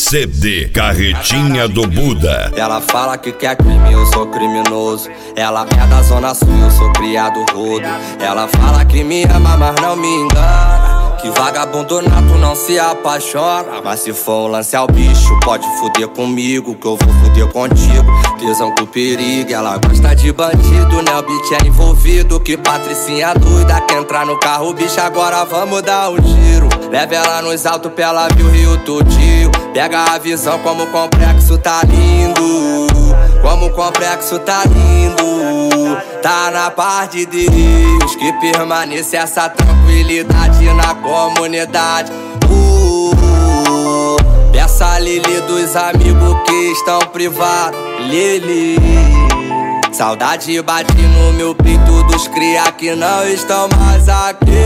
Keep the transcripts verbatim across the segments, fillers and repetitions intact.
C D Carretinha do Buda. Ela fala que quer crime, eu sou criminoso. Ela é da zona sul, eu sou criado rodo. Ela fala que me ama, mas não me engana. Que vagabundo nato não se apaixona. Mas se for um lance ao bicho, pode fuder comigo, que eu vou fuder contigo. Tesão com perigo, ela gosta de bandido, né? O beat é envolvido. Que patricinha doida, quer entrar no carro, bicho, agora vamos dar um tiro. Leva ela nos altos pra ela ver o Rio todinho. Pega a visão como o complexo tá lindo. Como o complexo tá lindo. Tá na paz de Deus, que permaneça essa tranquilidade na comunidade. uh, uh, Peça a Lili dos amigos que estão privados. Lili, saudade bate no meu peito dos cria que não estão mais aqui.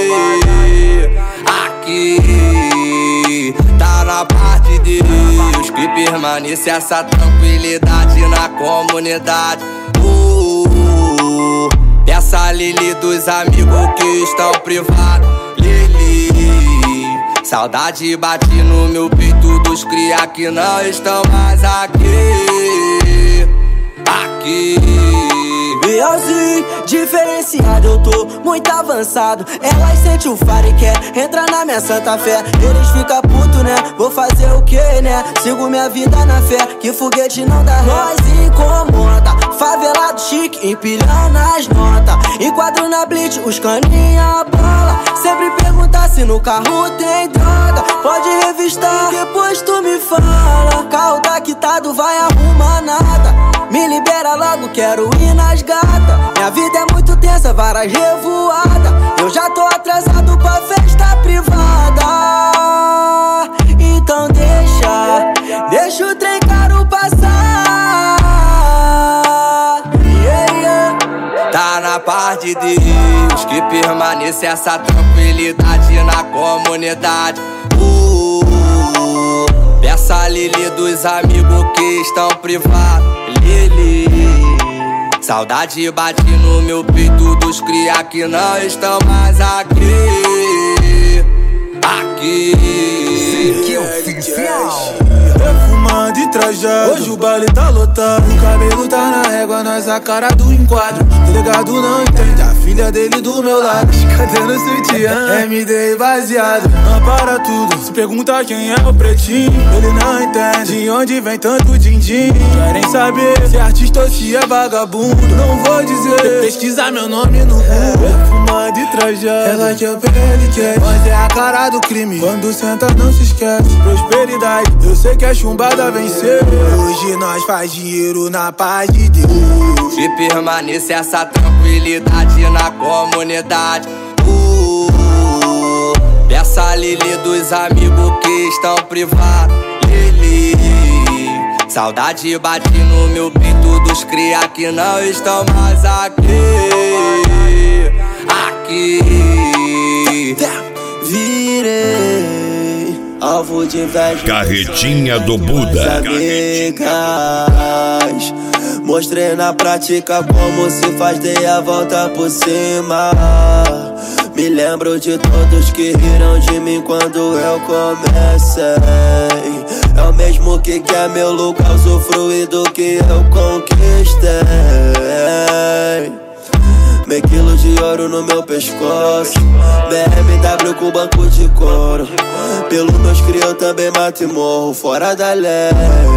Aqui tá na paz de Deus, que permaneça essa tranquilidade na comunidade. uh, uh, Peça a Lili dos amigos que estão privados. Lili, saudade bate no meu peito dos cria que não estão mais aqui. Aqui Bielzinho, diferenciado, eu tô muito avançado. Elas sentem o faro e quer entrar na minha santa fé. Eles ficam puto, né? Vou fazer o que, né? Sigo minha vida na fé, que foguete não dá ré. Nós incomoda, favelado chique, empilhando as notas. Enquadro na blitz, os caninha bola. Sempre perguntar se no carro tem droga. Pode revistar, depois tu me fala. Carro tá quitado, vai arrumar nada. Me libera logo, quero ir nas gatas. Minha vida é muito tensa, várias revoadas. Eu já tô atrasado pra festa privada. Então deixa, deixa o trem caro passar. Yeah, yeah. Tá na paz de Deus, que permaneça essa tranquilidade na comunidade. uh, uh, Peça a Lili dos amigos que estão privados. Lili, saudade bate no meu peito dos cria que não estão mais aqui. Aqui Que oficial. Perfumado e trajado, hoje o baile tá lotado. O cabelo tá na régua, nós a cara do enquadro. Delegado não entende, a filha dele do meu lado. Cadê no sutiã? M D baseado, não para tudo. Se pergunta quem é o pretinho, ele não entende de onde vem tanto din-din. Querem saber se é artista ou se é vagabundo. Não vou dizer, pesquisar meu nome no Google. Perfumado e trajado, ela quer pele quer. Nós é a cara do crime, quando senta não se esquece. Prosperidade, eu sei que a chumbada venceu. Hoje nós faz dinheiro na paz de Deus. Que permaneça essa tranquilidade na comunidade. uh, uh, Peça a Lili dos amigos que estão privados. Lili, saudade bate no meu peito dos cria que não estão mais aqui. Aqui virei alvo de inveja. Carretinha do Buda. Amigas, mostrei na prática como se faz, dei a volta por cima. Me lembro de todos que riram de mim quando eu comecei. É o mesmo que quer meu lugar, usufruir do que eu conquistei. Meio quilo de ouro no meu pescoço, B M W com banco de couro. Pelo meus cria eu também mato e morro fora da lei.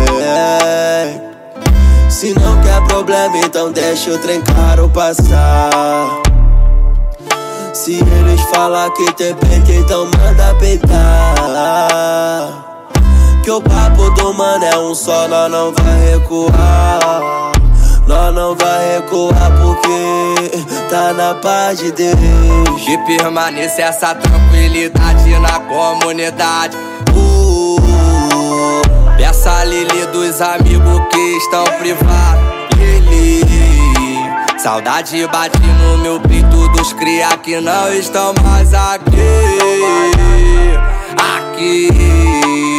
Se não quer problema, então deixa o trem caro passar. Se eles falar que tem peito, então manda peitar. Que o papo do mano é um só, nós não vai recuar. Nós não vai recuar porque tá na paz de Deus. Que permaneça essa tranquilidade na comunidade. uh, uh, Peça a Lili dos amigos que estão privados. Lili, saudade bate no meu peito dos cria que não estão mais aqui. Aqui